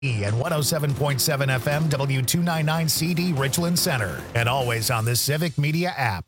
and 107.7 FM W299CD Richland Center, and always on the Civic Media app.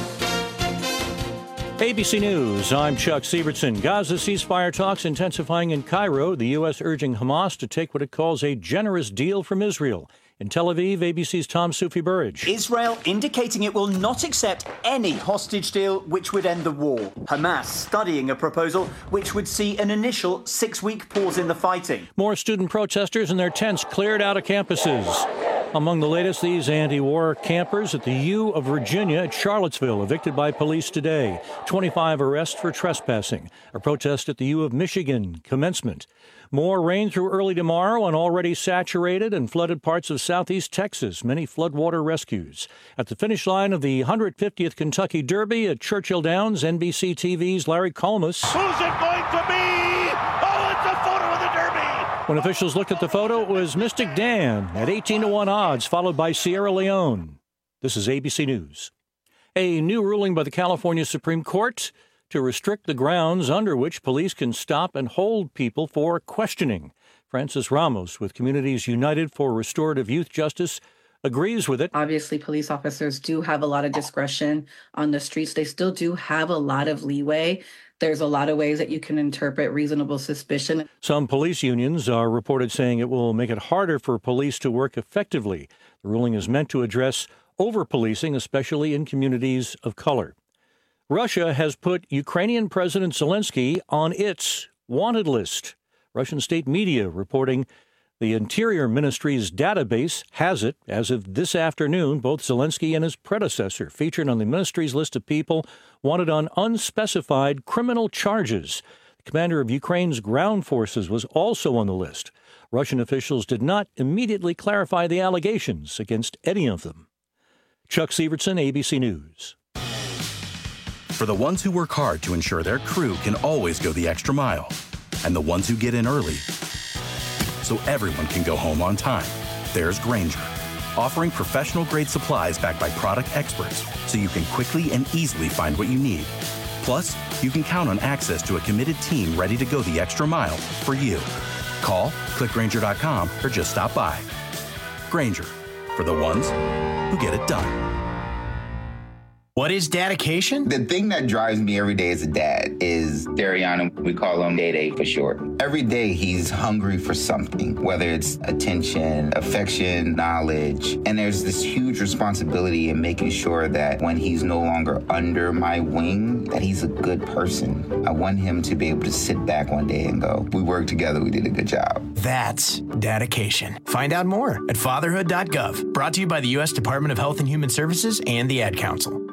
ABC News, I'm Chuck Sievertson. Gaza ceasefire talks intensifying in Cairo, the U.S. urging Hamas to take what it calls a generous deal from Israel. In Tel Aviv, ABC's Tom Soufi-Burridge. Israel indicating it will not accept any hostage deal which would end the war. Hamas studying a proposal which would see an initial 6-week pause in the fighting. More student protesters and their tents cleared out of campuses. Among the latest, these anti-war campers at the U of Virginia at Charlottesville, evicted by police today. 25 arrests for trespassing. A protest at the U of Michigan, commencement. More rain through early tomorrow on already saturated and flooded parts of southeast Texas. Many floodwater rescues. At the finish line of the 150th Kentucky Derby at Churchill Downs, NBC TV's Larry Colmus. Who's it going to be? Oh, it's a photo of the Derby! When officials looked at the photo, it was Mystic Dan at 18-1 odds, followed by Sierra Leone. This is ABC News. A new ruling by the California Supreme Court to restrict the grounds under which police can stop and hold people for questioning. Francis Ramos with Communities United for Restorative Youth Justice agrees with it. Obviously, police officers do have a lot of discretion on the streets. They still do have a lot of leeway. There's a lot of ways that you can interpret reasonable suspicion. Some police unions are reported saying it will make it harder for police to work effectively. The ruling is meant to address over-policing, especially in communities of color. Russia has put Ukrainian President Zelensky on its wanted list. Russian state media reporting the Interior Ministry's database has it, as of this afternoon, both Zelensky and his predecessor featured on the ministry's list of people wanted on unspecified criminal charges. The commander of Ukraine's ground forces was also on the list. Russian officials did not immediately clarify the allegations against any of them. Chuck Sievertson, ABC News. For the ones who work hard to ensure their crew can always go the extra mile, and the ones who get in early so everyone can go home on time, there's Grainger, offering professional-grade supplies backed by product experts so you can quickly and easily find what you need. Plus, you can count on access to a committed team ready to go the extra mile for you. Call, click Grainger.com, or just stop by. Grainger, for the ones who get it done. What is dedication? The thing that drives me every day as a dad is Dariana. We call him Day for short. Every day he's hungry for something, whether it's attention, affection, knowledge. And there's this huge responsibility in making sure that when he's no longer under my wing, that he's a good person. I want him to be able to sit back one day and go, we worked together, we did a good job. That's dedication. Find out more at fatherhood.gov. Brought to you by the U.S. Department of Health and Human Services and the Ad Council.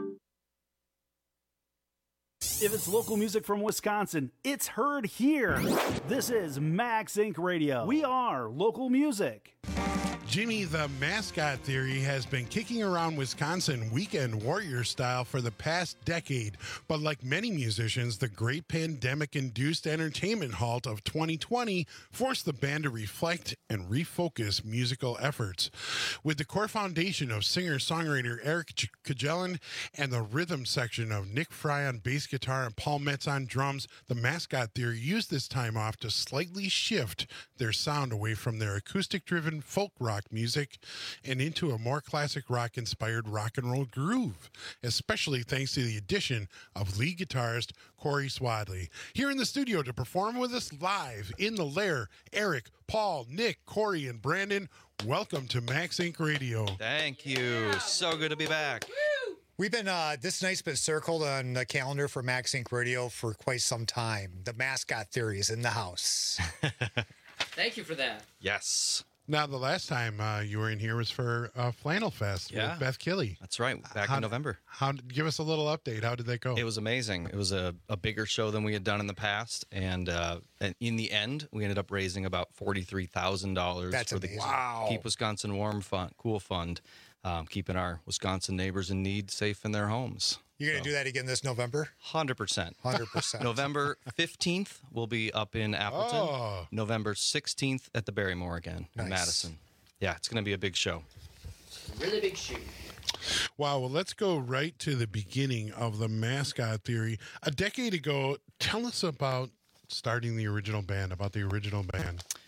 If it's local music from Wisconsin, it's heard here. This is Max Inc. Radio. We are local music. Jimmy the Mascot Theory has been kicking around Wisconsin weekend warrior style for the past decade. But like many musicians, the great pandemic-induced entertainment halt of 2020 forced the band to reflect and refocus musical efforts. With the core foundation of singer-songwriter Eric Kajelan and the rhythm section of Nick Fry on bass guitar and Paul Metz on drums, the Mascot Theory used this time off to slightly shift their sound away from their acoustic-driven folk rock music and into a more classic rock-inspired rock and roll groove, especially thanks to the addition of lead guitarist Corey Swadley. Here in the studio to perform with us live in the lair, Eric, Paul, Nick, Corey, and Brandon. Welcome to Max Inc. Radio. Thank you. So good to be back. We've been, this night's been circled on the calendar for Max Inc. Radio for quite some time. The Mascot Theory is in the house. Thank you for that. Yes. Now, the last time you were in here was for Flannel Fest with Beth Killey. That's right, back in November. Give us a little update. How did that go? It was amazing. It was a bigger show than we had done in the past, and in the end, we ended up raising about $43,000 for the Keep Wisconsin Warm Fund, Cool Fund, keeping our Wisconsin neighbors in need safe in their homes. You're going to do that again this November? 100%. 100%. November 15th, we'll be up in Appleton. Oh. November 16th at the Barrymore again in Madison. Yeah, it's going to be a big show. Really big show. Wow, well, let's go right to the beginning of the Mascot Theory. A decade ago, tell us about starting the original band, about the original band.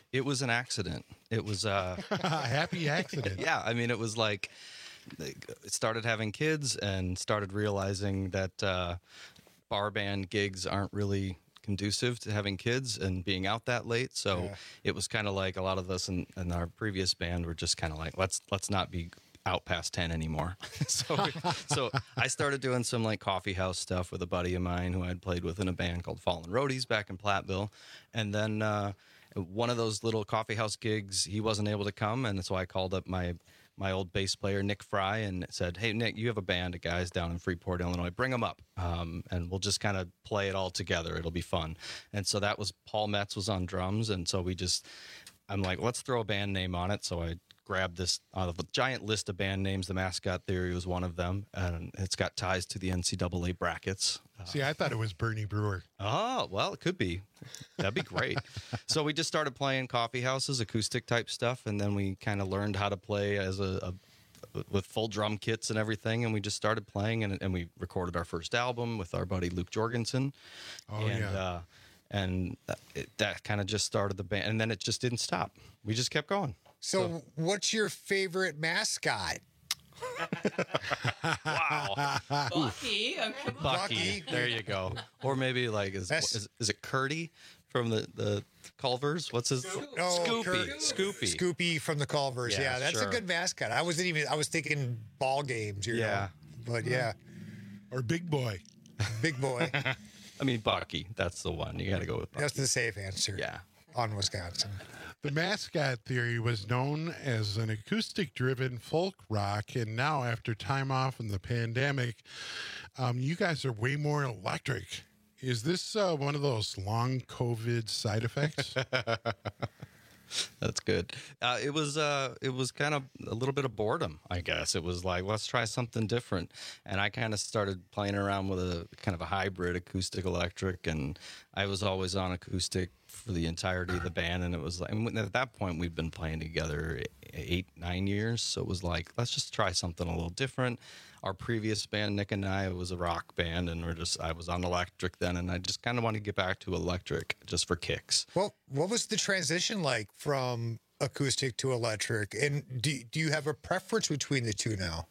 It was an accident. It was a happy accident. Yeah, I mean, it was like it started having kids and started realizing that bar band gigs aren't really conducive to having kids and being out that late. So it was kind of like a lot of us in our previous band were just kind of like, let's not be out past 10 anymore. So I started doing some like coffee house stuff with a buddy of mine who I'd played with in a band called Fallen Roadies back in Platteville. And then one of those little coffee house gigs, he wasn't able to come. And so I called up my old bass player, Nick Fry, and said, hey, Nick, you have a band of guys down in Freeport, Illinois. Bring them up, and we'll just kind of play it all together. It'll be fun. And so that was Paul Metz was on drums. And so I'm like, let's throw a band name on it. So I grabbed this out of a giant list of band names. The Mascot Theory was one of them, and it's got ties to the NCAA brackets. See, I thought it was Bernie Brewer. Oh, well, it could be. That'd be great. So we just started playing coffee houses, acoustic type stuff, and then we kind of learned how to play as with full drum kits and everything, and we just started playing, and we recorded our first album with our buddy Luke Jorgensen. That kind of just started the band, and then it just didn't stop. We just kept going. So what's your favorite mascot? Wow. Bucky. Bucky. There you go. Or maybe like, is it Curdy from the Culvers? What's his? Scoopy. Scoopy from the Culvers. Yeah, that's sure. a good mascot. I was thinking ball games. You know? But yeah. Or Big Boy. Big Boy. I mean, Bucky. That's the one. You got to go with Bucky. That's the safe answer. Yeah. On Wisconsin. The Mascot Theory was known as an acoustic-driven folk rock, and now after time off in the pandemic, you guys are way more electric. Is this one of those long COVID side effects? That's good. It was kind of a little bit of boredom, I guess. It was like, let's try something different. And I kind of started playing around with a kind of a hybrid acoustic electric, and I was always on acoustic for the entirety of the band. And it was like, and at that point we'd been playing together 8-9 years. So it was like, let's just try something a little different. Our previous band, Nick and I, was a rock band, and I was on electric then, and I just kind of wanted to get back to electric just for kicks. Well, what was the transition like from acoustic to electric? And do you have a preference between the two now?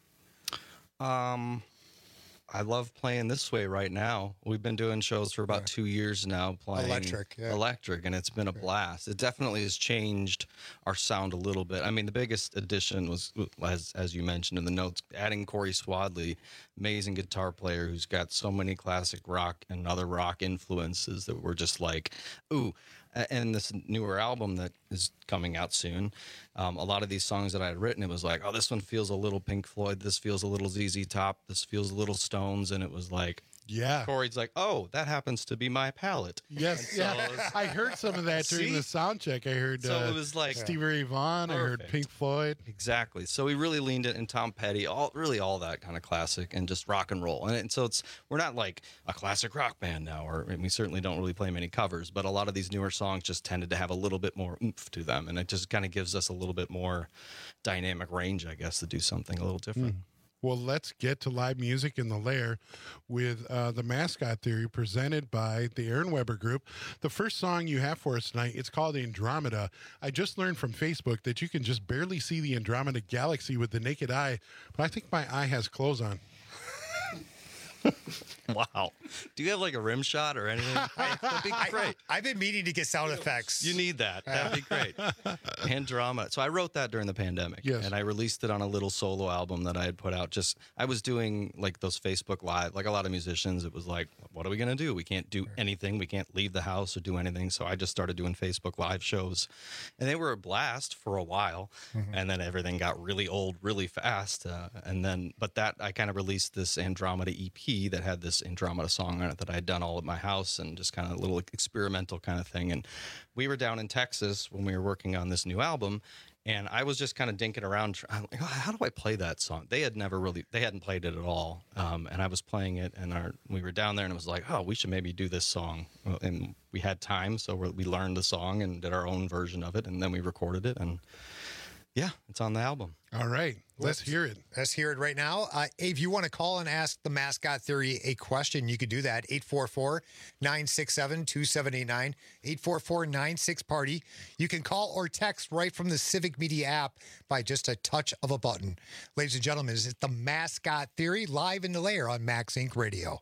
I love playing this way right now. We've been doing shows for about 2 years now playing electric, and it's been a blast. It definitely has changed our sound a little bit. I mean, the biggest addition was, as you mentioned in the notes, adding Corey Swadley, amazing guitar player who's got so many classic rock and other rock influences that we're just like, ooh. And this newer album that is coming out soon, a lot of these songs that I had written, it was like, oh, this one feels a little Pink Floyd, this feels a little ZZ Top, this feels a little Stones, and it was like, yeah. Corey's like, oh, that happens to be my palette. Yes, I heard some of that during the sound check. I heard it was like Stevie Ray Vaughan. Perfect. I heard Pink Floyd. Exactly. So we really leaned it in Tom Petty, all that kind of classic and just rock and roll. And so we're not like a classic rock band now, and we certainly don't really play many covers, but a lot of these newer songs just tended to have a little bit more oomph to them, and it just kind of gives us a little bit more dynamic range, I guess, to do something a little different. Well, let's get to live music in the Lair with the Mascot Theory presented by the Aaron Weber Group. The first song you have for us tonight, it's called Andromeda. I just learned from Facebook that you can just barely see the Andromeda Galaxy with the naked eye, but I think my eye has clothes on. Wow. Do you have like a rim shot or anything? That'd be great. I've been meaning to get sound effects. You need that. That'd be great. Andromeda. So I wrote that during the pandemic. Yes. And I released it on a little solo album that I had put out. I was doing like those Facebook Live, like a lot of musicians. It was like, what are we going to do? We can't do anything. We can't leave the house or do anything. So I just started doing Facebook Live shows. And they were a blast for a while. Mm-hmm. And then everything got really old really fast. But I kind of released this Andromeda EP that had this Andromeda song on it that I had done all at my house and just kind of a little experimental kind of thing. And we were down in Texas when we were working on this new album, and I was just kind of dinking around. I'm like, how do I play that song? They hadn't played it at all. And I was playing it, and we were down there, and it was like, oh, we should maybe do this song. And we had time, so we learned the song and did our own version of it, and then we recorded it, and Yeah, it's on the album. All right. Let's hear it. Let's hear it right now. If you want to call and ask the Mascot Theory a question, you could do that. 844-967-2789, 844-96-PARTY. You can call or text right from the Civic Media app by just a touch of a button. Ladies and gentlemen, it's the Mascot Theory live in the lair on Max Inc. Radio.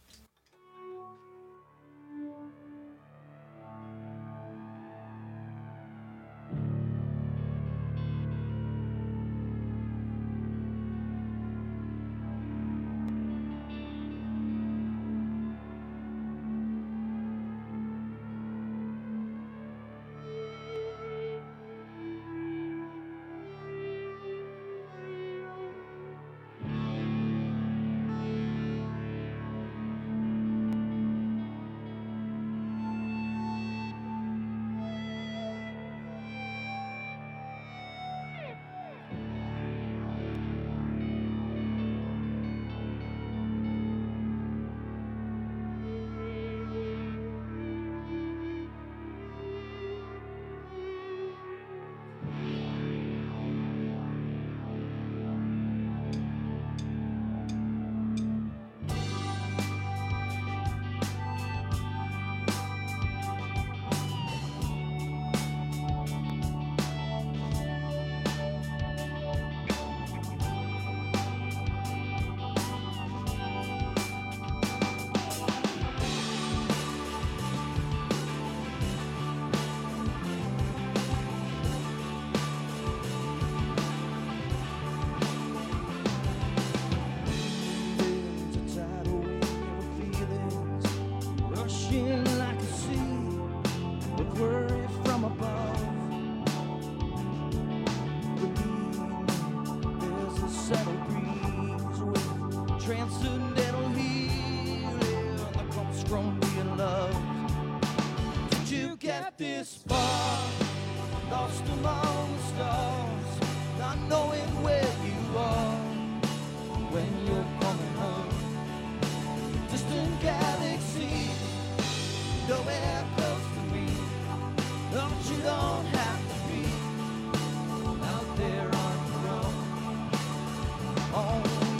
Transcendental healing that comes from being loved. Did you get this far? Lost among the stars, not knowing where you are. When you're coming home, distant galaxy, nowhere close to me. No, but you don't have to be out there on your own. On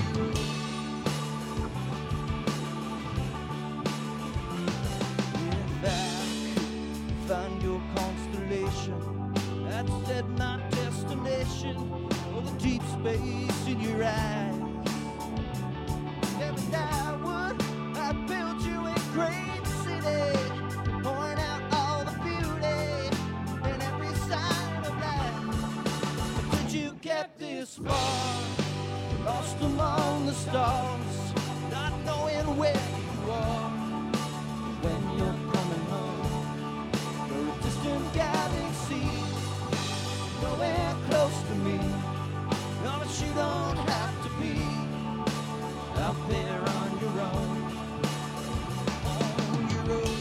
find your constellation. That's said not destination, or the deep space in your eyes. Every day I would, I'd build you a great city, pouring out all the beauty in every side of life. But did you get this far? Lost among the stars, not knowing where you are. When you're coming home, distant galaxy, nowhere close to me. No, but you don't have to be out there on your own. On your own.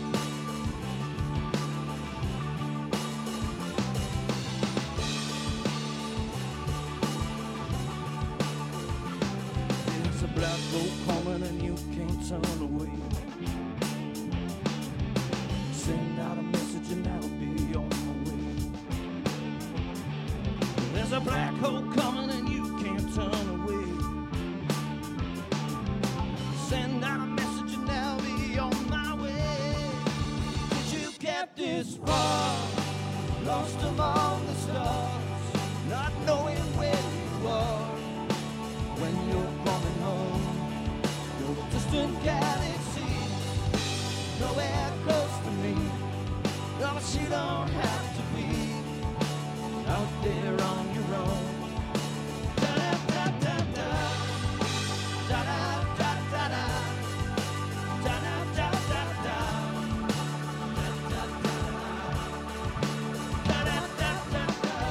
There's a black hole coming and you can't turn away. Send out a message and I'll be on my way. There's a black hole coming and you can't turn away. Send out a message and I'll be on my way. Did you get this far? Lost among the stars, not knowing where you are. When you're coming home, your distant galaxy, nowhere close to me. No, but you don't have to be out there on your own. Da-da-da-da-da, da-da-da-da-da, da-da-da-da-da, da-da-da-da-da,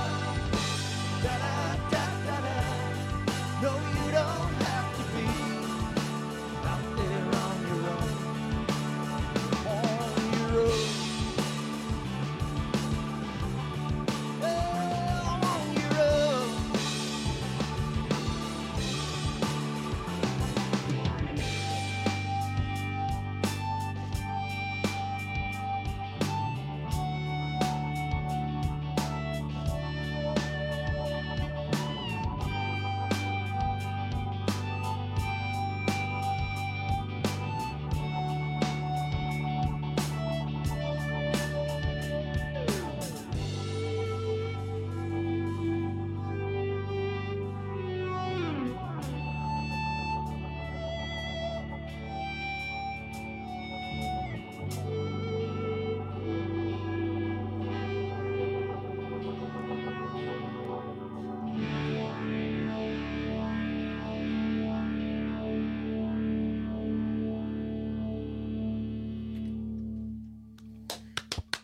da-da-da-da-da. No, you don't have to be out there on your own. On your own. On your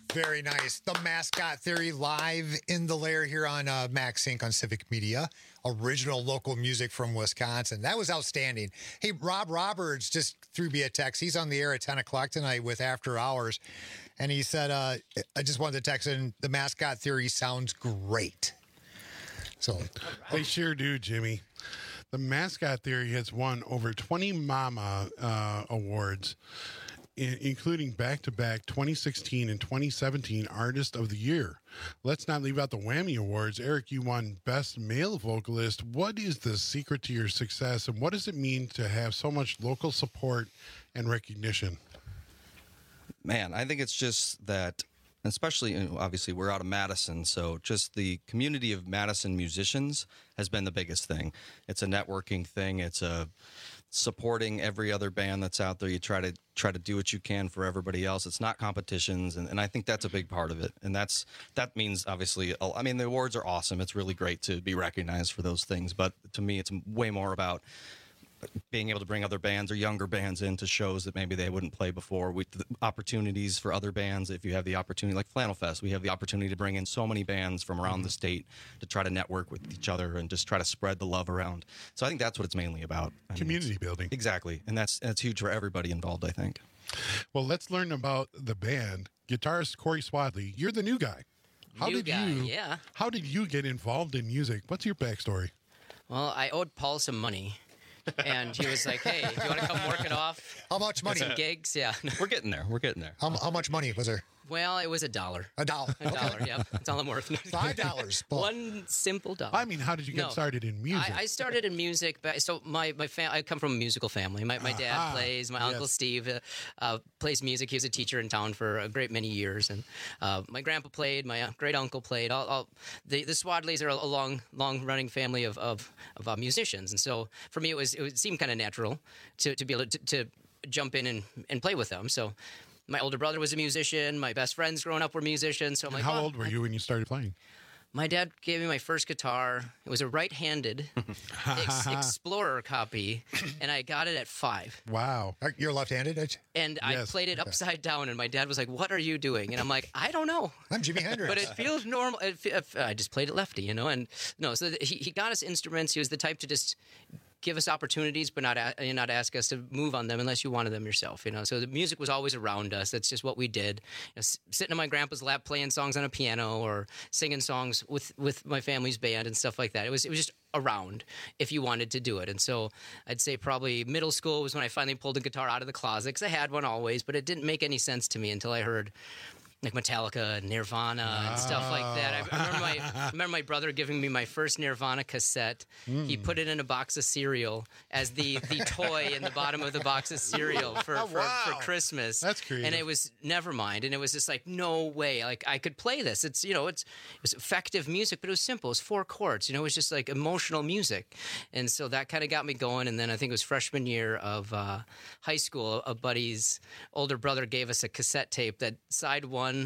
Very nice. The Mascot Theory live in the lair here on Max Inc. on Civic Media. Original local music from Wisconsin. That was outstanding. Hey, Rob Roberts just threw me a text. He's on the air at 10 o'clock tonight with After Hours. And he said, I just wanted to text in, the Mascot Theory sounds great. So They sure do, Jimmy. The Mascot Theory has won over 20 Mama awards, including back-to-back 2016 and 2017 Artist of the Year. Let's not leave out the Whammy Awards. Eric, you won Best Male Vocalist. What is the secret to your success, and what does it mean to have so much local support and recognition? Man, I think it's just that, especially, obviously, we're out of Madison, so just the community of Madison musicians has been the biggest thing. It's a networking thing. It's a supporting every other band that's out there. You try to do what you can for everybody else. It's not competitions, and I think that's a big part of it. And that means, obviously, I mean, the awards are awesome. It's really great to be recognized for those things, but to me, it's way more about being able to bring other bands or younger bands into shows that maybe they wouldn't play before. Opportunities for other bands. If you have the opportunity, like Flannel Fest, we have the opportunity to bring in so many bands from around the state to try to network with each other and just try to spread the love around. So I think that's what it's mainly about. Community building. Exactly. And that's huge for everybody involved, I think. Well, let's learn about the band. Guitarist Corey Swadley, you're the new guy. How did you get involved in music? What's your backstory? Well, I owed Paul some money. And he was like, hey, do you want to come work it off? How much money? Some gigs, yeah. We're getting there. How much money was there? Well, it was $1. $1. $1, yeah. That's all I'm worth. $5. One simple dollar. I mean, how did you get started in music? I started in music. So I come from a musical family. My dad plays. My uncle Steve plays music. He was a teacher in town for a great many years. And my grandpa played. My great uncle played. The Swadleys are a long running family of musicians. And so for me, it seemed kind of natural to be able to jump in and play with them. So my older brother was a musician. My best friends growing up were musicians. So I'm like, how old were you when you started playing? My dad gave me my first guitar. It was a right-handed Explorer copy, and I got it at 5. Wow. You're left-handed? And I played it upside down, and my dad was like, what are you doing? And I'm like, I don't know. I'm Jimi Hendrix. But it feels normal. I just played it lefty, And so he got us instruments. He was the type to just give us opportunities, but not ask us to move on them unless you wanted them yourself, So the music was always around us. That's just what we did. Sitting in my grandpa's lap, playing songs on a piano or singing songs with my family's band and stuff like that. It was just around if you wanted to do it. And so I'd say probably middle school was when I finally pulled a guitar out of the closet, because I had one always, but it didn't make any sense to me until I heard like Metallica and Nirvana and stuff like that. I remember my brother giving me my first Nirvana cassette. He put it in a box of cereal as the toy in the bottom of the box of cereal for Christmas. That's creative. And it was Nevermind, and it was just like, no way, like I could play this. It was effective music, but it was simple. It was 4 chords. It was just like emotional music, and so that kind of got me going. And then I think it was freshman year of high school, a buddy's older brother gave us a cassette tape that side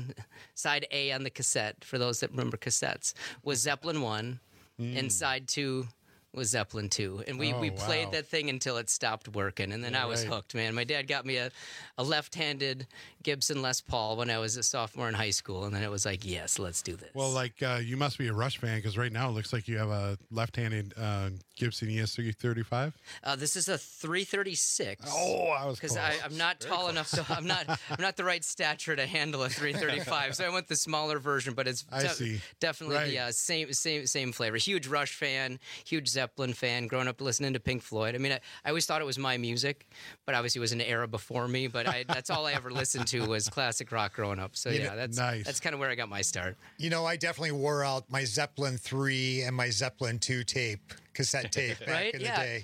A on the cassette, for those that remember cassettes, was Zeppelin 1, and side 2 was Zeppelin 2. And we played that thing until it stopped working, and then I was hooked, man. My dad got me a left-handed Gibson Les Paul when I was a sophomore in high school, and then it was like, yes, let's do this. Well, you must be a Rush fan, because right now it looks like you have a left-handed Gibson ES335. This is a 336. Oh, I was because I'm not tall enough to. I'm not the right stature to handle a 335. So I went the smaller version, but it's definitely the same flavor. Huge Rush fan, huge Zeppelin fan. Growing up listening to Pink Floyd. I mean, I always thought it was my music, but obviously it was an era before me. But that's all I ever listened to was classic rock growing up. So that's kind of where I got my start. I definitely wore out my Zeppelin 3 and my Zeppelin 2 cassette tape back in the day,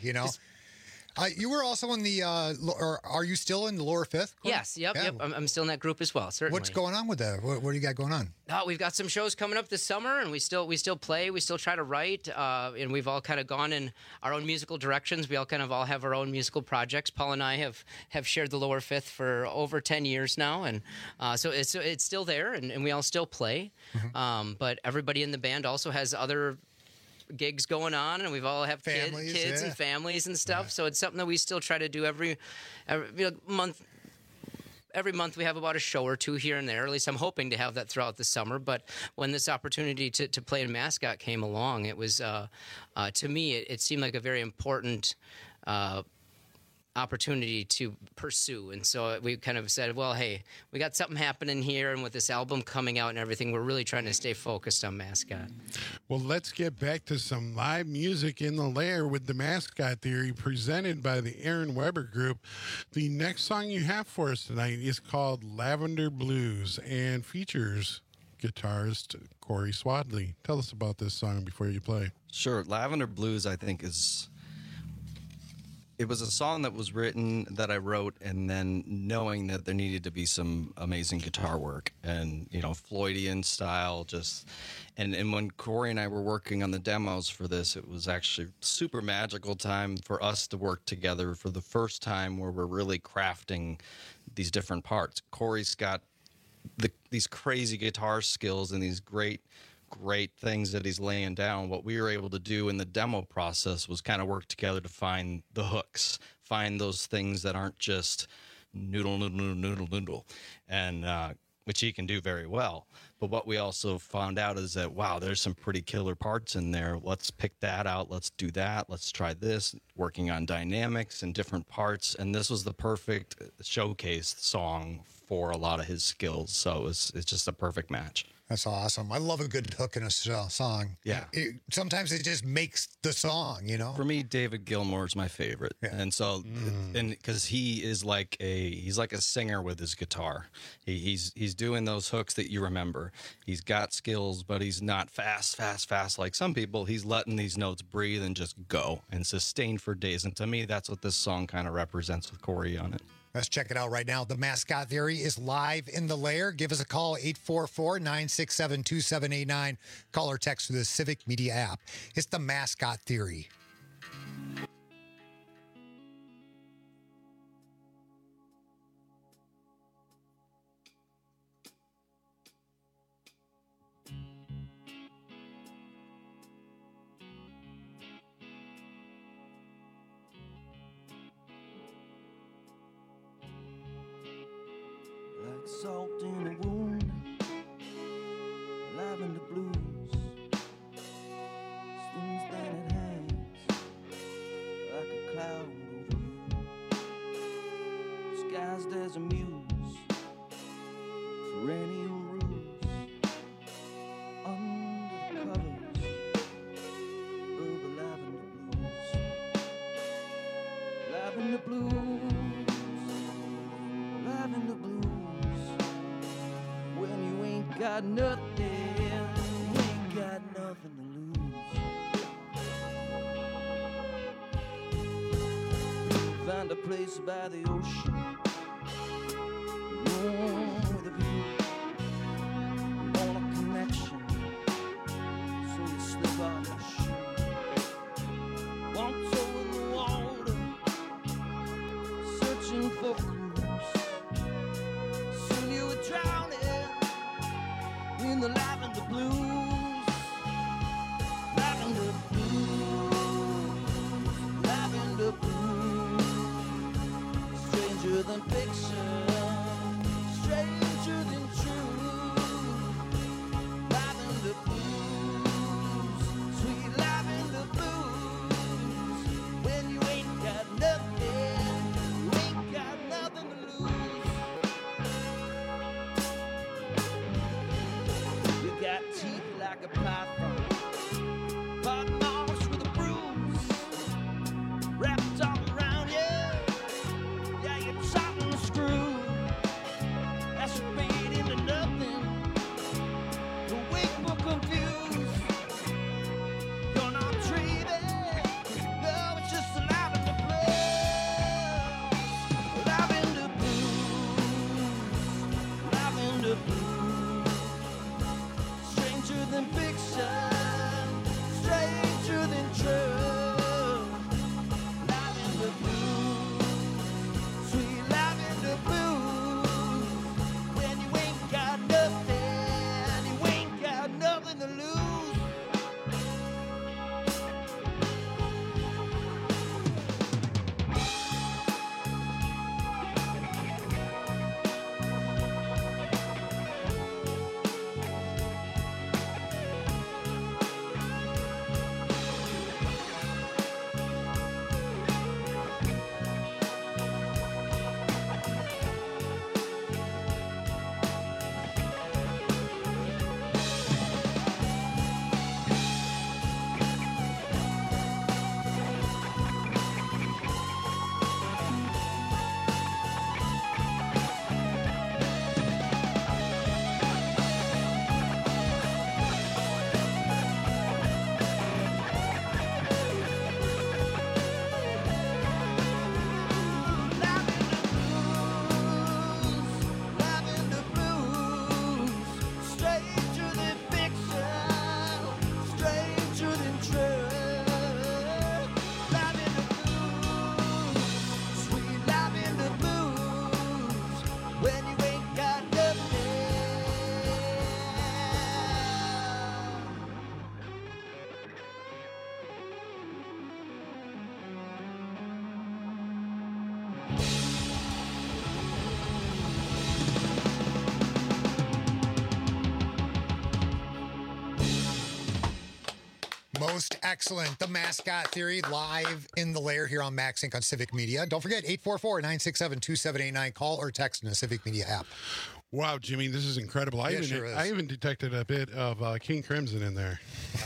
You were also in the, or are you still in the Lower Fifth? Yes, yep. I'm still in that group as well, certainly. What's going on with that? What do you got going on? We've got some shows coming up this summer, and we still play. We still try to write, and we've all kind of gone in our own musical directions. We all have our own musical projects. Paul and I have shared the Lower Fifth for over 10 years now, and so it's still there, and we all still play. Mm-hmm. But everybody in the band also has other gigs going on, and we've all have kids and families and stuff. So it's something that we still try to do every month. every month we have about a show or two here and there. At least I'm hoping to have that throughout the summer. But when this opportunity to play in Mascot came along, it was, to me, it seemed like a very important opportunity to pursue. And so we kind of said, well, hey, we got something happening here, and with this album coming out and everything, we're really trying to stay focused on Mascot. Well, let's get back to some live music in the Lair with the Mascot Theory, presented by the Aaron Weber Group. The next song you have for us tonight is called Lavender Blues and features guitarist Corey Swadley. Tell us about this song before you play. Sure. Lavender Blues, I think, it was a song that was written, that I wrote, and then knowing that there needed to be some amazing guitar work and, Floydian style, and when Corey and I were working on the demos for this, it was actually super magical time for us to work together for the first time, where we're really crafting these different parts. Corey's got these crazy guitar skills and these great things that he's laying down. What we were able to do in the demo process was kind of work together to find the hooks, find those things that aren't just noodle, and which he can do very well. But what we also found out is that, wow, there's some pretty killer parts in there. Let's pick that out. Let's do that. Let's try this, working on dynamics and different parts. And this was the perfect showcase song for a lot of his skills. So it's just a perfect match. That's awesome. I love a good hook in a song. Yeah. Sometimes it just makes the song, For me, David Gilmour is my favorite. Yeah. And so, and because he's like a singer with his guitar. He's doing those hooks that you remember. He's got skills, but he's not fast like some people. He's letting these notes breathe and just go and sustain for days. And to me, that's what this song kind of represents with Corey on it. Let's check it out right now. The Mascot Theory is live in the Lair. Give us a call, 844-967-2789. Call or text through the Civic Media app. It's the Mascot Theory. Like salt in a wound, lavender blues, stings that it hangs like a cloud over you, disguised as a muse, perennial ruse, under the covers of the lavender blues, lavender blues. Got nothing, ain't got nothing to lose. Find a place by the ocean, with a view, want a connection, so you slip out your shoe. Walks over the water, searching for clues. Soon you were drowning in the lavender blues, lavender blues, lavender blues. Stranger than fiction, stranger than truth. Lavender blues, sweet lavender blues, Most excellent. The Mascot Theory live in the lair here on Max Inc. on Civic Media. Don't forget, 844-967-2789. Call or text in the Civic Media app. Wow, Jimmy, this is incredible. I even detected a bit of King Crimson in there.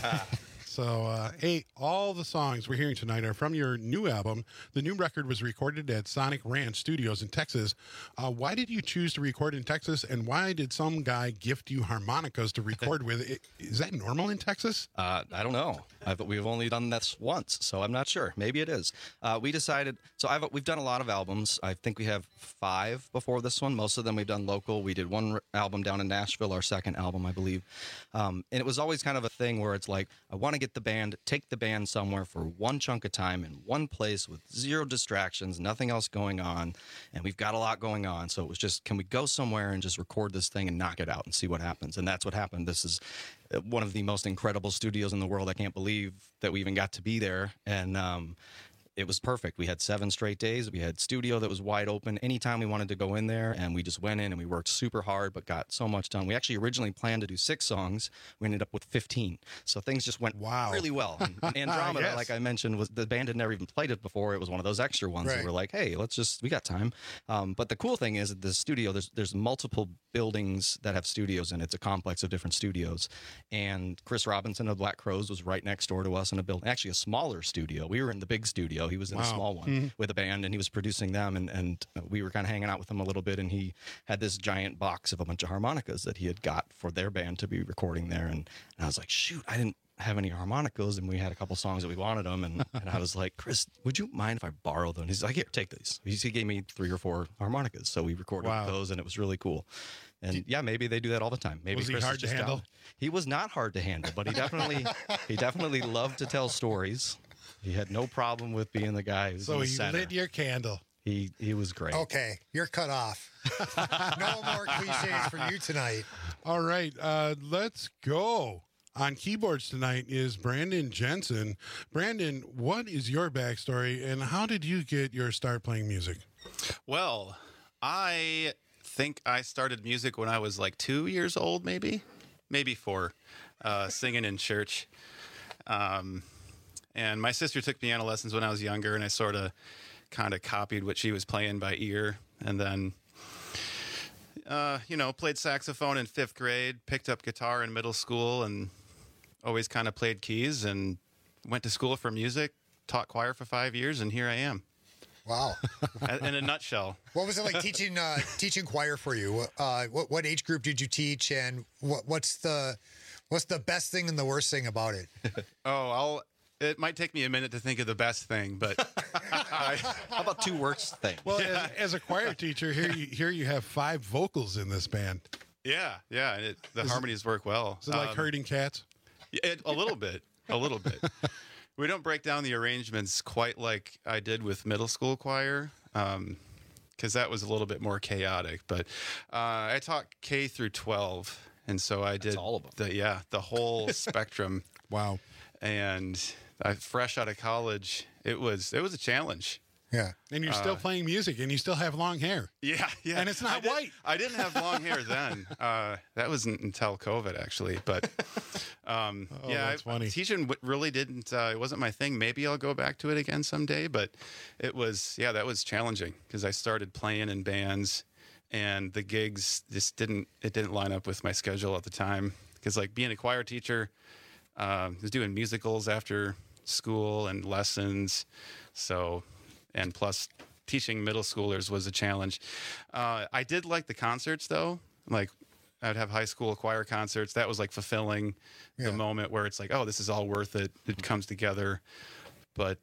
So, hey, all the songs we're hearing tonight are from your new album. The new record was recorded at Sonic Ranch Studios in Texas. Why did you choose to record in Texas, and why did some guy gift you harmonicas to record with? Is that normal in Texas? I don't know. We've only done this once, so I'm not sure. Maybe it is. We decided, so we've done a lot of albums. I think we have 5 before this one. Most of them we've done local. We did one album down in Nashville, our second album, I believe. And it was always kind of a thing where it's like, I want to take the band somewhere for one chunk of time in one place with 0 distractions, nothing else going on. And we've got a lot going on. So it was just, can we go somewhere and just record this thing and knock it out and see what happens? And that's what happened. This is one of the most incredible studios in the world. I can't believe that we even got to be there. And, it was perfect. We had 7 straight days. We had studio that was wide open anytime we wanted to go in there, and we just went in and we worked super hard, but got so much done. We actually originally planned to do 6 songs. We ended up with 15. So things just went really well. And Andromeda, Yes. like I mentioned, the band had never even played it before. It was one of those extra ones that Right. were like, hey, we got time. But the cool thing is that the studio, there's multiple buildings that have studios in it. It's a complex of different studios. And Chris Robinson of Black Crowes was right next door to us in a building, actually a smaller studio. We were in the big studio. He was in a small one with a band, and he was producing them. And we were kind of hanging out with him a little bit. And he had this giant box of a bunch of harmonicas that he had got for their band to be recording there. And I was like, shoot, I didn't have any harmonicas, and we had a couple songs that we wanted them. And I was like, Chris, would you mind if I borrow them? He's like, here, take these. He gave me 3 or 4 harmonicas. So we recorded those, and it was really cool. And yeah, maybe they do that all the time. Maybe Was he Chris hard is to just handle? down. He was not hard to handle, but he definitely loved to tell stories. He had no problem with being the guy who's in So the he center. lit your candle. He was great. Okay, you're cut off. No more cliches for you tonight. All right, let's go. On keyboards tonight is Brandon Jensen. Brandon, what is your backstory, and how did you get your start playing music? Well, I think I started music when I was like 2 years old, maybe 4, singing in church. And my sister took piano lessons when I was younger, and I sort of kind of copied what she was playing by ear. And then, played saxophone in 5th grade, picked up guitar in middle school, and always kind of played keys, and went to school for music, taught choir for 5 years, and here I am. Wow. In a nutshell. What was it like teaching choir for you? What age group did you teach, and what's the best thing and the worst thing about it? It might take me a minute to think of the best thing, but how about 2 worst things? Well, as a choir teacher, here you have 5 vocals in this band. Yeah, and the harmonies work well. Is it like herding cats? A little bit. We don't break down the arrangements quite like I did with middle school choir, because that was a little bit more chaotic. But I taught K through 12, and so I did all of them. The whole spectrum. Wow. And fresh out of college, it was a challenge. Yeah. And you're still playing music, and you still have long hair. Yeah. And it's not white. I didn't have long hair then. That wasn't until COVID, actually. But that's funny. Teaching really didn't. It wasn't my thing. Maybe I'll go back to it again someday. But it was. Yeah, that was challenging because I started playing in bands, and the gigs just didn't line up with my schedule at the time. Because like being a choir teacher, I was doing musicals after school and lessons, and plus teaching middle schoolers was a challenge. I did like the concerts though. Like I'd have high school choir concerts. That was like fulfilling the moment where it's like, oh, this is all worth it. It comes together. But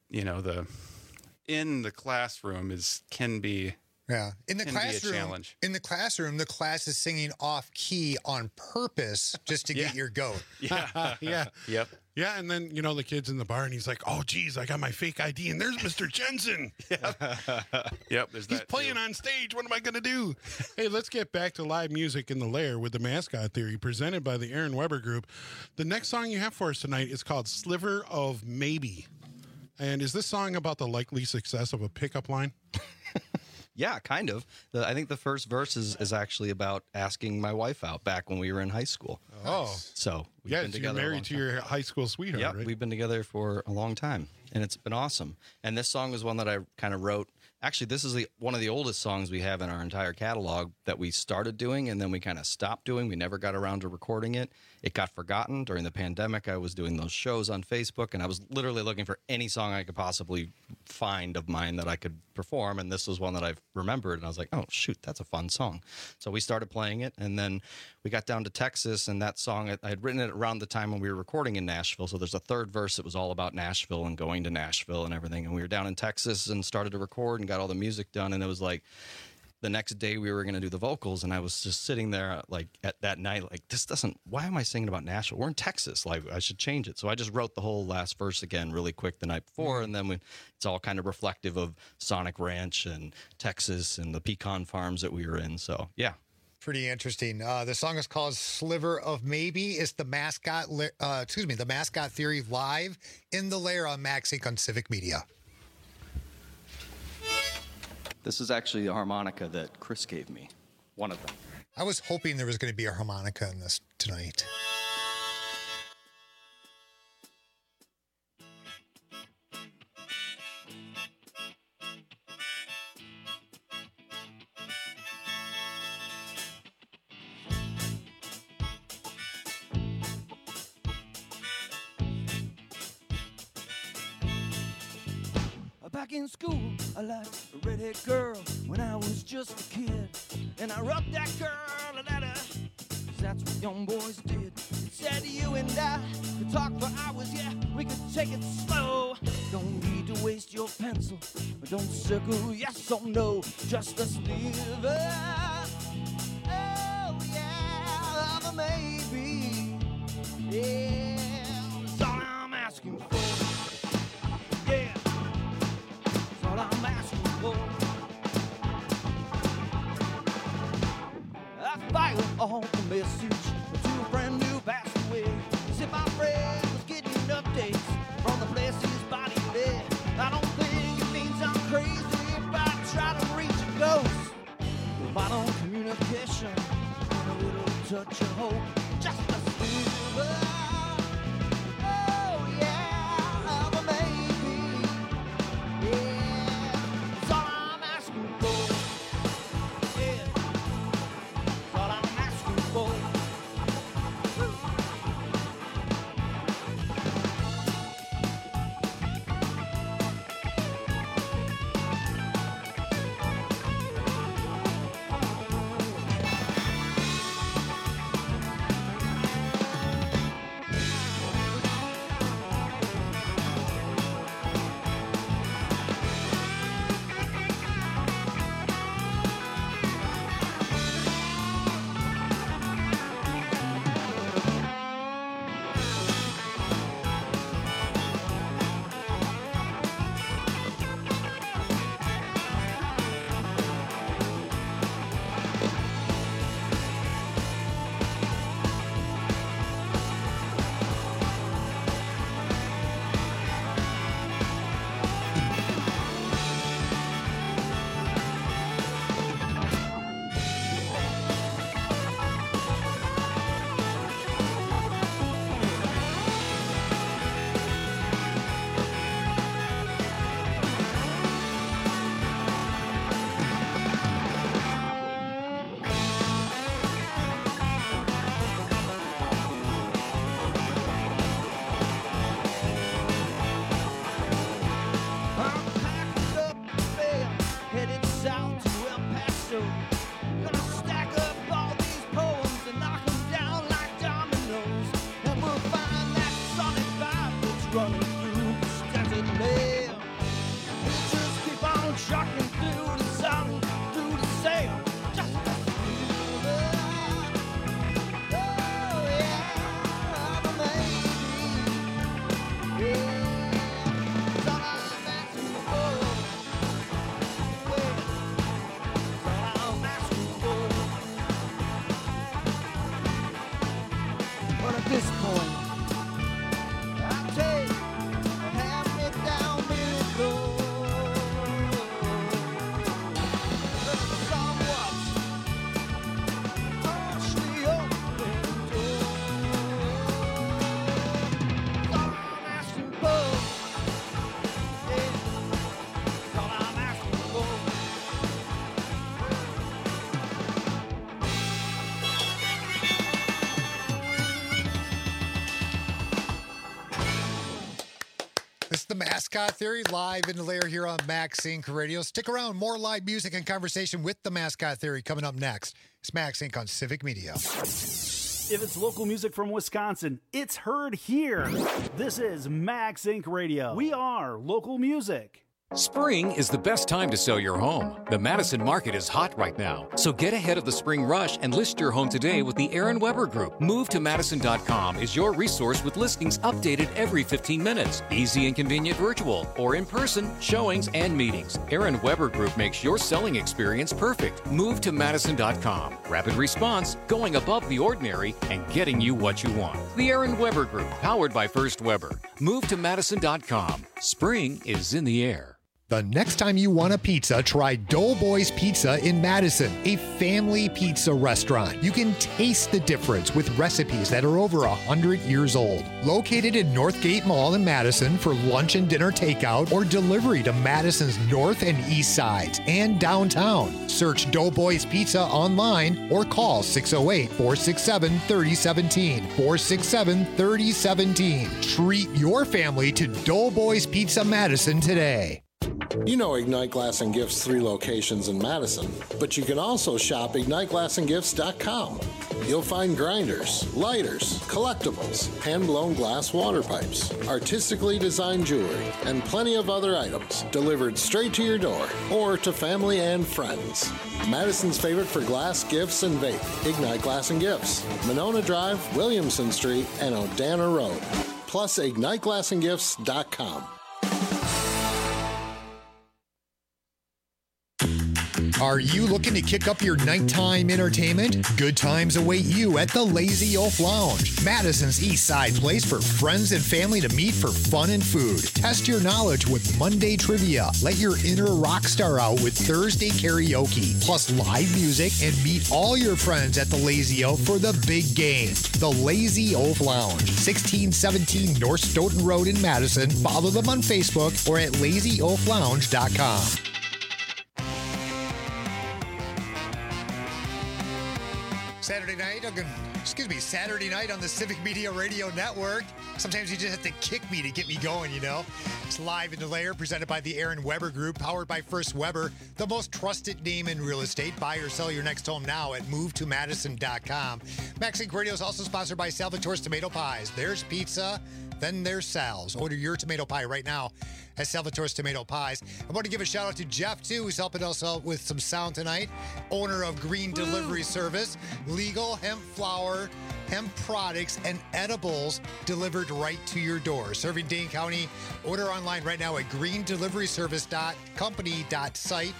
in the classroom can be in the classroom. Be a challenge. In the classroom, the class is singing off key on purpose just to get your goat. Yeah. Yep. Yeah, and then, the kid's in the bar, and he's like, oh, geez, I got my fake ID, and there's Mr. Jensen. Yep, there's He's playing on stage. What am I going to do? Hey, let's get back to live music in the lair with the Mascot Theory, presented by the Aaron Weber Group. The next song you have for us tonight is called Sliver of Maybe. And is this song about the likely success of a pickup line? Yeah, kind of. I think the first verse is actually about asking my wife out back when we were in high school. Oh. So we've yes, been together you're married to your high school sweetheart, Yep, right? we've been together for a long time, and it's been awesome. And this song is one that I kind of wrote. Actually, this is one of the oldest songs we have in our entire catalog that we started doing, and then we kind of stopped doing. We never got around to recording it. It got forgotten during the pandemic. I was doing those shows on Facebook, and I was literally looking for any song I could possibly find of mine that I could perform, and this was one that I've remembered, and I was like, oh, shoot, that's a fun song. So we started playing it, and then we got down to Texas, and that song, I had written it around the time when we were recording in Nashville, so there's a third verse that was all about Nashville and going to Nashville and everything, and we were down in Texas and started to record and got all the music done, and it was like the next day we were going to do the vocals, and I was just sitting there like at that night, like, why am I singing about Nashville? We're in Texas. Like, I should change it. So I just wrote the whole last verse again really quick the night before, and then it's all kind of reflective of Sonic Ranch and Texas and the pecan farms that we were in. So, yeah. Pretty interesting. The song is called Sliver of Maybe. It's the Mascot Theory live in the Lair on Max Inc. on Civic Media. This is actually the harmonica that Chris gave me, one of them. I was hoping there was going to be a harmonica in this tonight. Back in school, I liked a redhead girl when I was just a kid. And I wrote that girl a letter, 'cause that's what young boys did. It said you and I could talk for hours, yeah, we could take it slow. Don't need to waste your pencil, but don't circle yes or no, just a sliver. Oh yeah, of a maybe. Yeah, that's all I'm asking for. Yeah. All I'm asking for. I fired off a message to a friend who passed away. Said my friend was getting updates from the place his body lay. I don't think it means I'm crazy if I try to reach a ghost. Vital communication and a little touch of hope, just a sliver. Oh yeah, of a maybe. Yeah. This is the Mascot Theory, live in the lair here on Max Inc. Radio. Stick around. More live music and conversation with the Mascot Theory coming up next. It's Max Inc. on Civic Media. If it's local music from Wisconsin, it's heard here. This is Max Inc. Radio. We are local music. Spring is the best time to sell your home. The Madison market is hot right now, so get ahead of the spring rush and list your home today with the Aaron Weber Group. MoveToMadison.com is your resource with listings updated every 15 minutes. Easy and convenient virtual or in-person showings and meetings. Aaron Weber Group makes your selling experience perfect. MoveToMadison.com. Rapid response, going above the ordinary, and getting you what you want. The Aaron Weber Group, powered by First Weber. MoveToMadison.com. Spring is in the air. The next time you want a pizza, try Doughboys Pizza in Madison, a family pizza restaurant. You can taste the difference with recipes that are over 100 years old. Located in Northgate Mall in Madison for lunch and dinner takeout or delivery to Madison's north and east sides and downtown. Search Doughboys Pizza online or call 608-467-3017. 467-3017. Treat your family to Doughboys Pizza Madison today. You know Ignite Glass and Gifts 3 locations in Madison, but you can also shop IgniteGlassandGifts.com. You'll find grinders, lighters, collectibles, hand-blown glass water pipes, artistically designed jewelry, and plenty of other items delivered straight to your door or to family and friends. Madison's favorite for glass, gifts, and vape, Ignite Glass and Gifts, Monona Drive, Williamson Street, and Odana Road. Plus IgniteGlassandGifts.com. Are you looking to kick up your nighttime entertainment? Good times await you at the Lazy Oaf Lounge, Madison's East Side place for friends and family to meet for fun and food. Test your knowledge with Monday trivia. Let your inner rock star out with Thursday karaoke, plus live music, and meet all your friends at the Lazy Oaf for the big game. The Lazy Oaf Lounge, 1617 North Stoughton Road in Madison. Follow them on Facebook or at LazyOafLounge.com. Saturday night on the Civic Media Radio Network. Sometimes you just have to kick me to get me going, you know. It's live in the lair, presented by the Aaron Weber Group, powered by First Weber, the most trusted name in real estate. Buy or sell your next home now at MoveToMadison.com. Max Inc. Radio is also sponsored by Salvatore's Tomato Pies. There's pizza, then there's Sal's. Order your tomato pie right now at Salvatore's Tomato Pies. I want to give a shout out to Jeff, too, who's helping us out with some sound tonight. Owner of Green Delivery Service, legal hemp flour, hemp products, and edibles delivered right to your door. Serving Dane County. Order online right now at greendeliveryservice.company.site.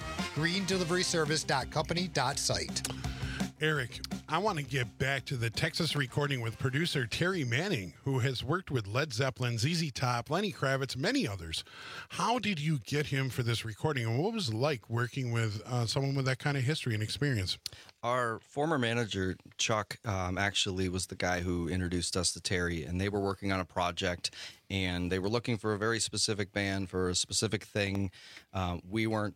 greendeliveryservice.company.site. Eric, I want to get back to the Texas recording with producer Terry Manning, who has worked with Led Zeppelin, ZZ Top, Lenny Kravitz, many others. How did you get him for this recording, and what was it like working with someone with that kind of history and experience? Our former manager, Chuck, actually was the guy who introduced us to Terry, and they were working on a project, and they were looking for a very specific band for a specific thing. We weren't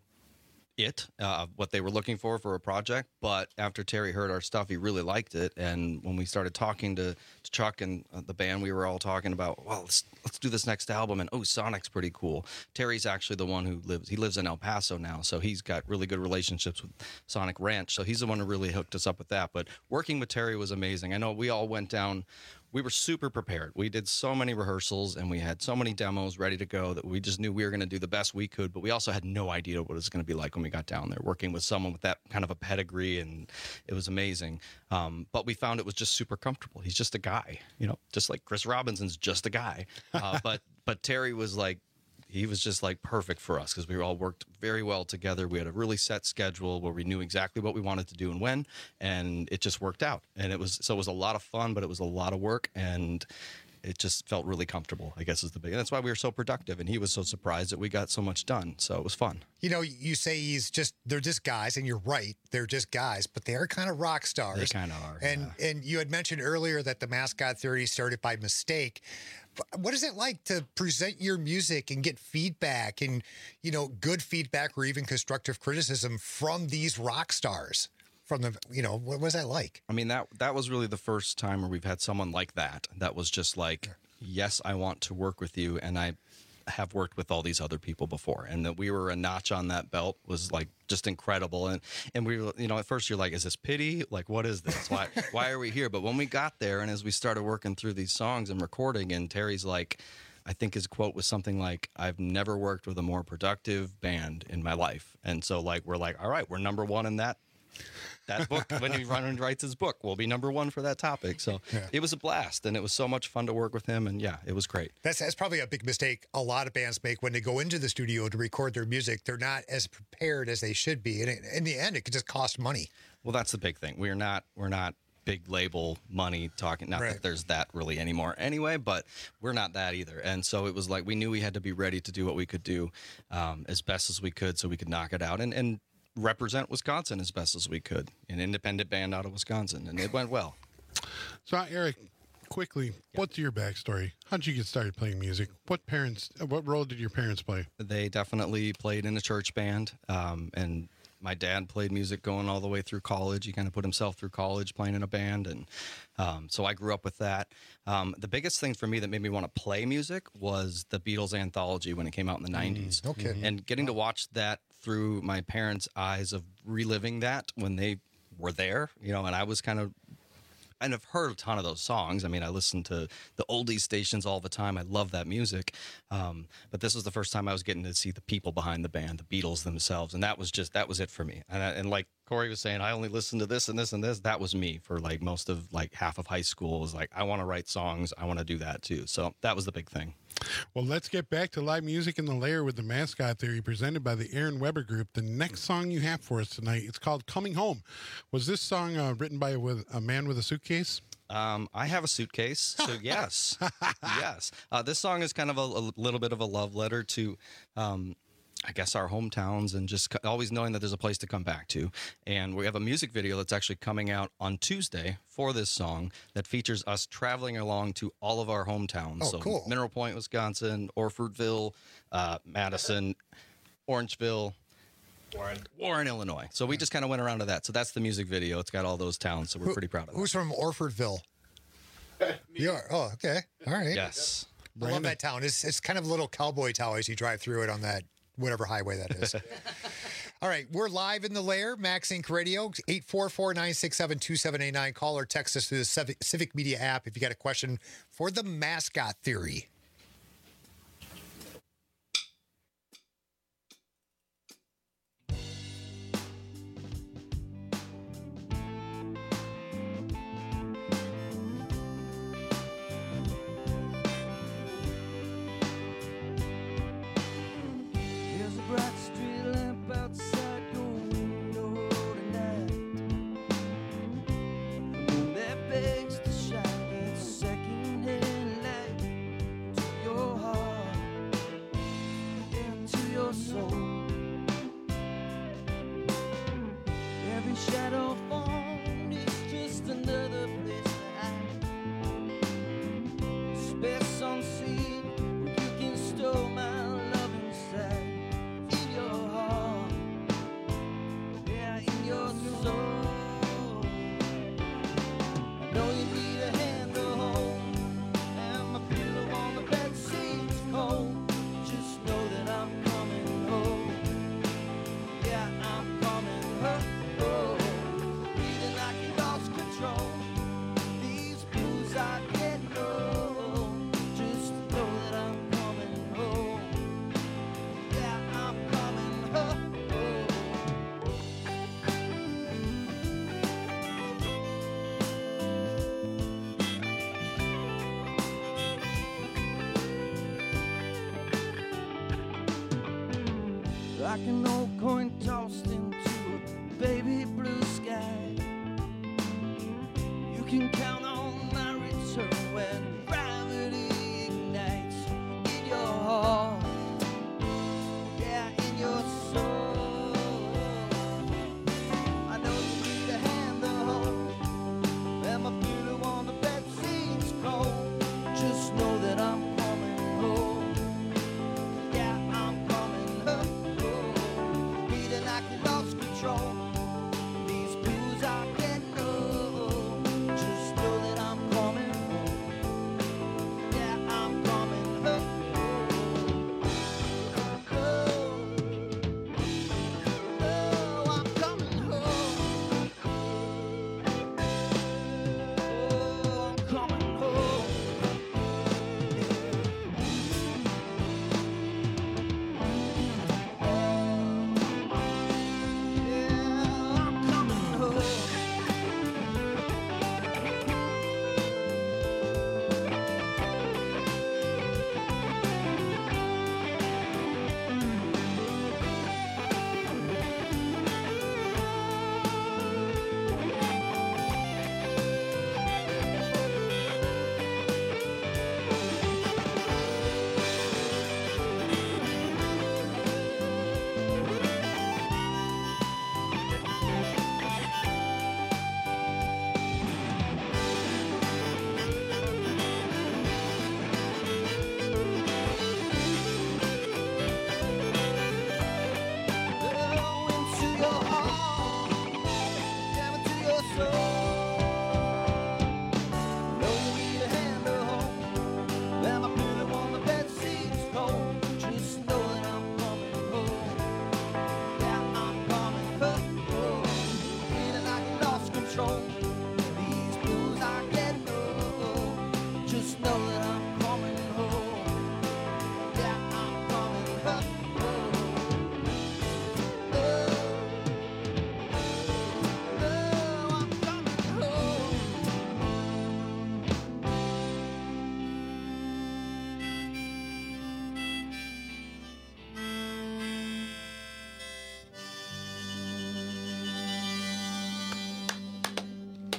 what they were looking for a project, but after Terry heard our stuff, he really liked it. And when we started talking to Chuck and the band, we were all talking about, well, let's do this next album, and Sonic's pretty cool. Terry's actually the one who lives in El Paso now, so he's got really good relationships with Sonic Ranch, so he's the one who really hooked us up with that. But working with Terry was amazing. I know we all went down. We were super prepared. We did so many rehearsals, and we had so many demos ready to go that we just knew we were going to do the best we could, but we also had no idea what it was going to be like when we got down there, working with someone with that kind of a pedigree, and it was amazing. But we found it was just super comfortable. He's just a guy, just like Chris Robinson's just a guy. But Terry was like, he was just like perfect for us because we all worked very well together. We had a really set schedule where we knew exactly what we wanted to do and when, and it just worked out. And it was a lot of fun, but it was a lot of work, and it just felt really comfortable, I guess is the big. And that's why we were so productive, and he was so surprised that we got so much done. So it was fun. You say they're just guys, and you're right, they're just guys, but they are kind of rock stars. They kind of are. And you had mentioned earlier that the Mascot Theory started by mistake. What is it like to present your music and get feedback and, good feedback or even constructive criticism from these rock stars? From the, what was that like? I mean, that was really the first time where we've had someone like that was just like, yes, I want to work with you. And have worked with all these other people before, and that we were a notch on that belt was like just incredible. And we were, you know, at first you're like, is this pity? Like, what is this? Why are we here? But when we got there, and as we started working through these songs and recording, and Terry's like, I think his quote was something like, I've never worked with a more productive band in my life. And so like, we're like, all right, we're number one in that book. When he writes his book, we'll be number one for that topic. So It was a blast, and it was so much fun to work with him, and yeah, it was great. That's probably a big mistake a lot of bands make when they go into the studio to record their music. They're not as prepared as they should be, and in the end, it could just cost money. Well, that's the big thing. We're not big label money talking. Not that there's that really anymore anyway, but we're not that either. And so it was like we knew we had to be ready to do what we could do as best as we could, so we could knock it out and represent Wisconsin as best as we could, an independent band out of Wisconsin, and it went well. So, Eric, quickly, what's your backstory? How did you get started playing music? What role did your parents play? They definitely played in a church band, and my dad played music going all the way through college. He kind of put himself through college playing in a band, and so I grew up with that. The biggest thing for me that made me want to play music was the Beatles anthology when it came out in the 90s. Okay. And getting to watch that through my parents' eyes of reliving that when they were there, you know, and I was kind of, and I've heard a ton of those songs. I mean, I listen to the oldies stations all the time. I love that music. But this was the first time I was getting to see the people behind the band, the Beatles themselves. And that was it for me. And like Corey was saying, I only listened to this and this and this. That was me for like most of like half of high school. Was like, I want to write songs. I want to do that too. So that was the big thing. Well, let's get back to live music in the Lair with the Mascot Theory presented by the Aaron Weber Group. The next song you have for us tonight, it's called Coming Home. Was this song written by a man with a suitcase? I have a suitcase, so yes. Yes. This song is kind of a little bit of a love letter to, I guess, our hometowns, and just always knowing that there's a place to come back to. And we have a music video that's actually coming out on Tuesday for this song that features us traveling along to all of our hometowns. Oh, cool. Mineral Point, Wisconsin, Orfordville, Madison, Orangeville, Warren, Illinois. So we just kind of went around to that. So that's the music video. It's got all those towns, so we're pretty proud of it. Who's from Orfordville? You are? Oh, okay. All right. Yes. I love that town. It's kind of a little cowboy town as you drive through it on that whatever highway that is. All right, we're live in the Lair, Max Inc. Radio, 844-967-2789. Call or text us through the Civic Media app if you got a question for the Mascot Theory. Like an old coin tossed into a baby blue sky. You can count on my return when gravity ignites in your heart, yeah, in your soul. I know you need a hand to hold, and my pillow on the bed seems cold. Just know that I'm coming home. Yeah, I'm coming home. I can lost control. These blues I can't know. Just know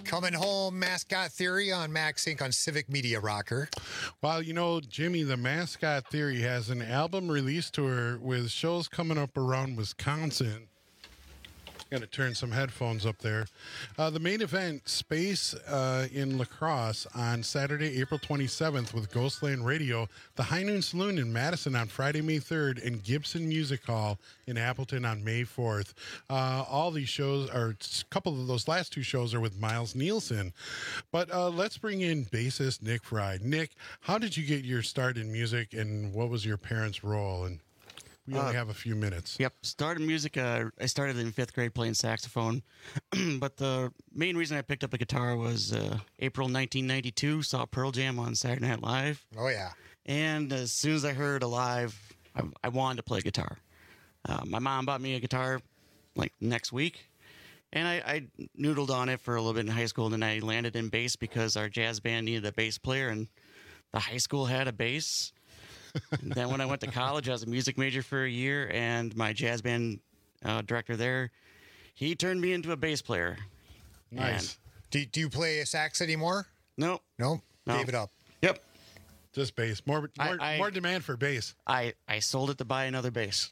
Coming home, Mascot Theory on Max Inc. on Civic Media Rocker. Well, you know, Jimmy, the Mascot Theory has an album release tour with shows coming up around Wisconsin. Got to turn some headphones up there. The main event, Space in La Crosse, on Saturday, April 27th with Ghostland Radio, the High Noon Saloon in Madison on Friday, May 3rd, and Gibson Music Hall in Appleton on May 4th. All these shows, or a couple of those last two shows, are with Miles Nielsen. But let's bring in bassist Nick Fry. Nick, how did you get your start in music, and what was your parents' role? And we only have a few minutes. Yep. Started music. I started in 5th grade playing saxophone. But the main reason I picked up a guitar was April 1992. Saw Pearl Jam on Saturday Night Live. Oh, yeah. And as soon as I heard Alive, I wanted to play guitar. My mom bought me a guitar like next week. And I noodled on it for a little bit in high school. And then I landed in bass because our jazz band needed a bass player. And the high school had a bass. And then when I went to college, I was a music major for a year, and my jazz band director there, he turned me into a bass player. Nice. Do you play a sax anymore? No. No? Gave it up. Yep. Just bass. More demand for bass. I sold it to buy another bass.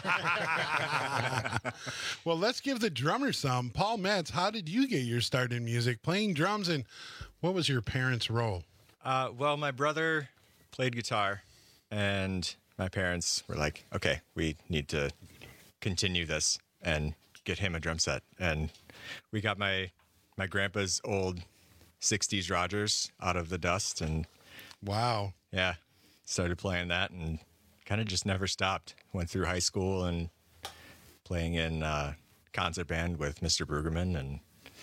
Well, let's give the drummer some. Paul Metz, how did you get your start in music, playing drums, and what was your parents' role? Well, my brother played guitar. And my parents were like, okay, we need to continue this and get him a drum set. And we got my grandpa's old 60s Rogers out of the dust. And wow. Yeah. Started playing that and kind of just never stopped. Went through high school and playing in concert band with Mr. Brueggemann and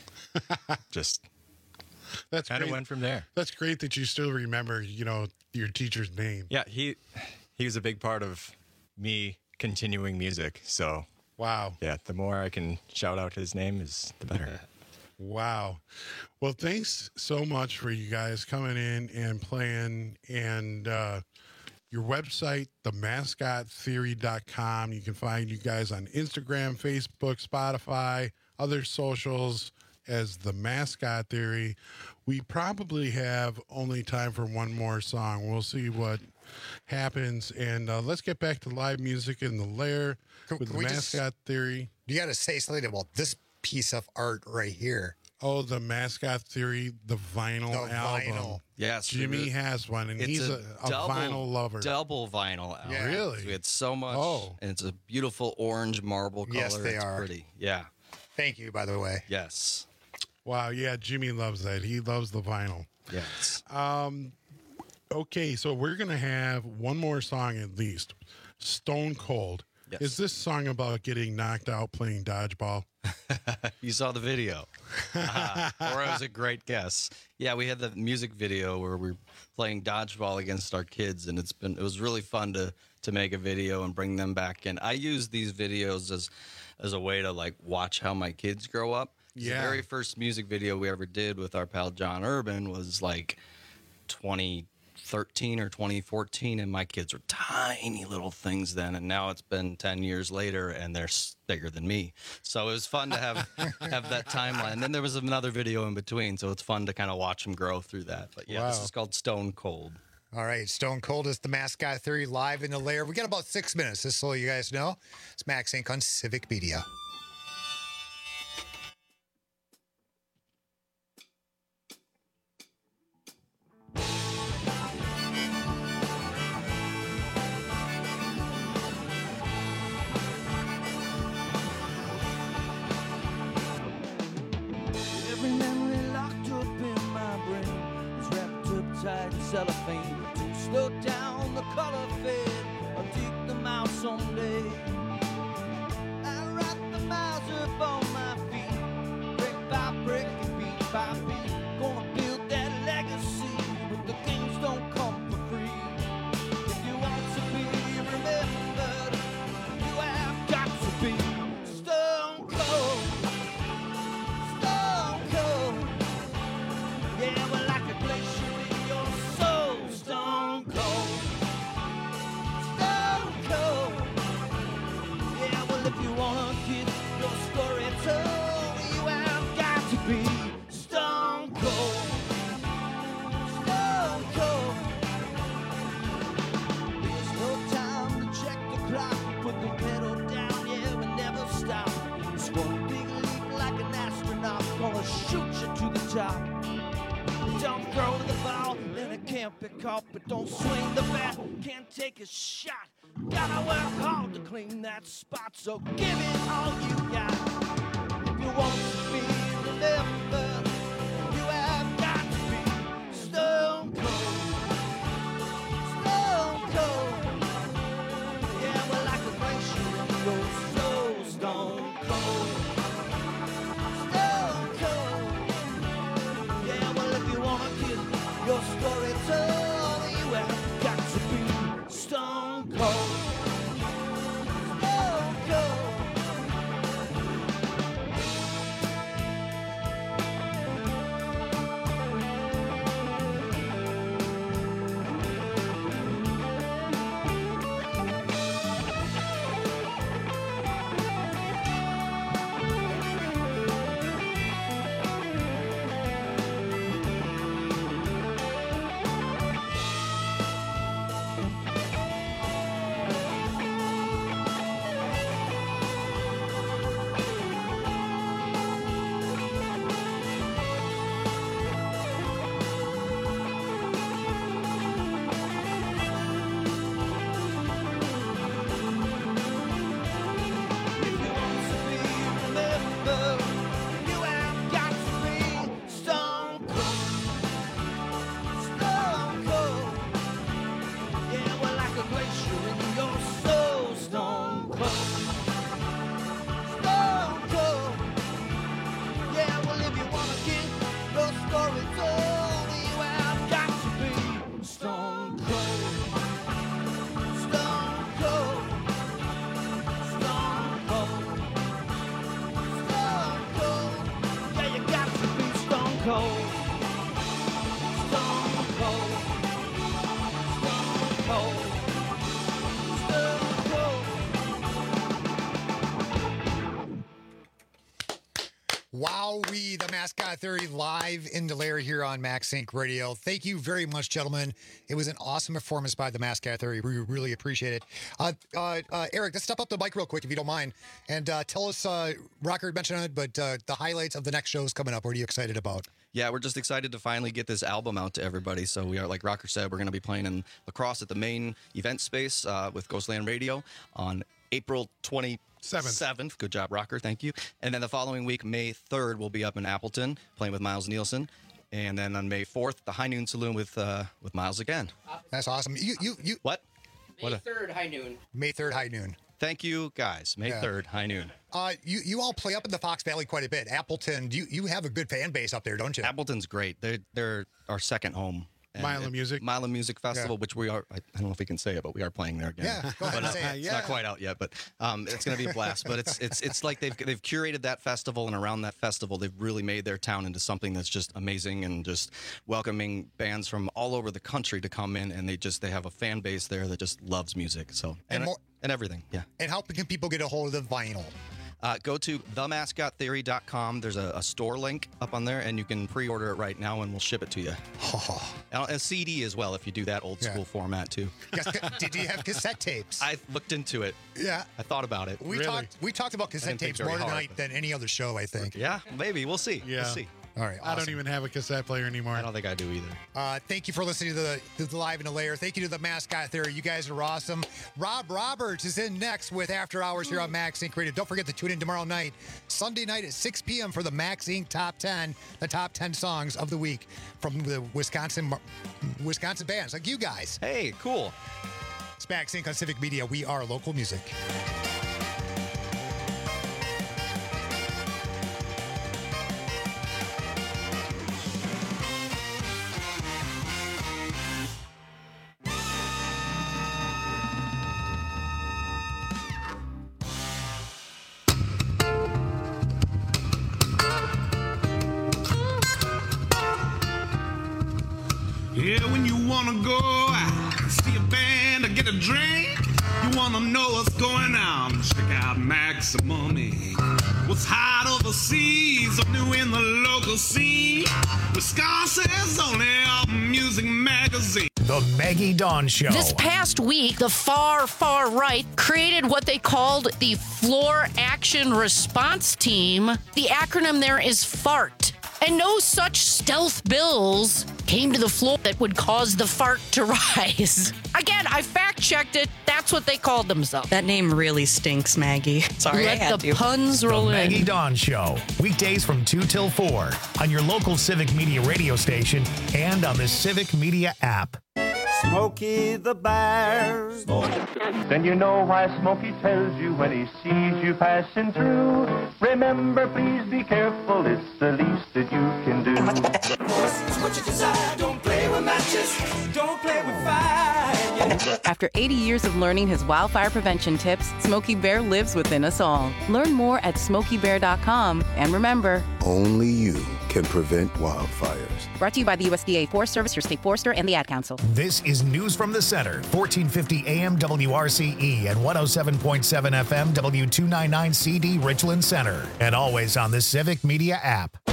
just That's kind of went from there. That's great that you still remember, your teacher's name. Yeah, he was a big part of me continuing music. So wow. Yeah, the more I can shout out his name is the better. Wow. Well, thanks so much for you guys coming in and playing. And your website, themascottheory.com. You can find you guys on Instagram, Facebook, Spotify, other socials as The Mascot Theory. We probably have only time for one more song. We'll see what happens. And let's get back to live music in the Lair with The Mascot Theory. You got to say something about this piece of art right here. Oh, The Mascot Theory, the vinyl album. Vinyl. Yes. Jimmy has one, and he's a vinyl lover. Double vinyl album. Yeah. Really? We had so much. Oh. And it's a beautiful orange marble color. Yes, they it's are. Pretty. Yeah. Thank you, by the way. Yes. Wow, yeah, Jimmy loves that. He loves the vinyl. Yes. Okay, so we're going to have one more song at least. Stone Cold. Yes. Is this song about getting knocked out playing dodgeball? You saw the video. Or it was a great guess. Yeah, we had the music video where we were playing dodgeball against our kids, and it was really fun to make a video and bring them back in. I use these videos as a way to like watch how my kids grow up. Yeah. The very first music video we ever did with our pal John Urban was like 2013 or 2014, and my kids were tiny little things then, and now it's been 10 years later and they're bigger than me. So it was fun to have that timeline. And then there was another video in between, so it's fun to kind of watch them grow through that. But yeah, This is called Stone Cold. All right, Stone Cold is The Mascot Theory live in the Lair. We got about 6 minutes, just so you guys know. It's Max Inc. on Civic Media. Every memory locked up in my brain is wrapped up tight in cellophane. To slow down the color fade, I'll take them out someday. I write the miles up on my feet, brick by brick and beat by beat. Gonna build that legacy, but the games don't come for free. If you want to be remembered, you have got to be stone cold. Stone cold. Yeah, we're like a glacier in your soul. Stone cold. Stone cold. can't pick up, but don't swing the bat. Can't take a shot. Gotta work hard to clean that spot. So give it all you got. If you want to be remembered, you have got to be stone cold. Stone cold. Yeah, well, like a glacier, you go so stone cold. Stone cold. Yeah, well, if you wanna get your story told, you have got to be stone cold. Stone cold. Wowee, the Mascot Theory live in Delaire here on Max Inc. Radio. Thank you very much, gentlemen. It was an awesome performance by the Mascot Theory. We really appreciate it. Eric, let's step up the mic real quick, if you don't mind, and tell us, Rocker mentioned it, but the highlights of the next shows coming up. What are you excited about? Yeah, we're just excited to finally get this album out to everybody. So we are, like Rocker said, we're going to be playing in La Crosse at the main event space with Ghostland Radio on April 27th. Good job, Rocker. Thank you. And then the following week, May 3rd, we'll be up in Appleton playing with Miles Nielsen. And then on May 4th, the High Noon Saloon with Miles again. That's awesome. You what? May 3rd, High Noon. May 3rd, High Noon. Thank you, guys. May 3rd, High Noon. You all play up in the Fox Valley quite a bit. Appleton, you have a good fan base up there, don't you? Appleton's great. They're our second home. Mile of Music Festival, which we are, I don't know if we can say it, but we are playing there again. Yeah, go ahead and say it. It's not quite out yet, but it's going to be a blast. But it's like they've curated that festival, and around that festival, they've really made their town into something that's just amazing, and just welcoming bands from all over the country to come in, and they have a fan base there that just loves music. So and everything, yeah. And how can people get a hold of the vinyl? Go to themascottheory.com. There's a store link up on there, and you can pre-order it right now, and we'll ship it to you. And a CD as well, if you do that old school format too. Did you have cassette tapes? I looked into it. Yeah, I thought about it. We talked about cassette tapes more tonight than any other show, I think. Yeah, maybe we'll see. Yeah. We'll see. All right, awesome. I don't even have a cassette player anymore. I don't think I do either. Thank you for listening to the Live in the Lair. Thank you to the Mascot Theory. You guys are awesome. Rob Roberts is in next with After Hours here on Max Inc. Radio. Don't forget to tune in tomorrow night, Sunday night at 6 p.m. for the Max Inc. Top 10, the top 10 songs of the week from the Wisconsin bands like you guys. Hey, cool. It's Max Inc. on Civic Media. We are local music. Yeah, when you wanna go out, see a band or get a drink, you wanna know what's going on, check out Maximum Inc. What's hot overseas or new in the local scene, Wisconsin's only music magazine. The Maggie Dawn Show. This past week, the far right created what they called the Floor Action Response Team. The acronym there is FART. And no such stealth bills came to the floor that would cause the fart to rise. Again, I fact-checked it. That's what they called themselves. That name really stinks, Maggie. Sorry, I had Let the to. puns roll The in. Maggie Dawn Show, weekdays from 2 till 4 on your local Civic Media radio station and on the Civic Media app. Smokey the Bear. Then you know why Smokey tells you when he sees you passing through. Remember, please be careful, it's the least that you can do. What you desire, don't play with matches, don't play with fire. After 80 years of learning his wildfire prevention tips, Smokey Bear lives within us all. Learn more at SmokeyBear.com. And remember, only you can prevent wildfires. Brought to you by the USDA Forest Service, your state forester, and the Ad Council. This is News from the Center, 1450 AM WRCE and 107.7 FM W299CD Richland Center, and always on the Civic Media app.